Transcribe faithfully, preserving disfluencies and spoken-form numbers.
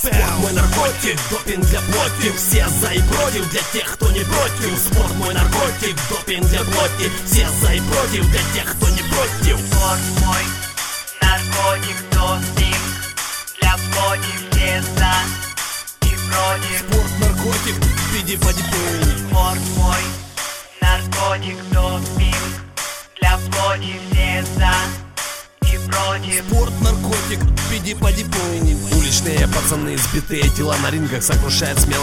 Спорт мой наркотик, допинг для плоти. Все за и против, для тех, кто не против. Спорт мой наркотик, допинг для плоти. Все за и против, для тех, кто не против. Спорт мой наркотик, допинг для плоти. Все за и против. Спорт наркотик, пиди поди пой. Спорт мой наркотик, допинг для плоти. Все за и против. Спорт наркотик, пиди поди пой. Уличные пацаны, сбитые тела на рингах сокрушают смело.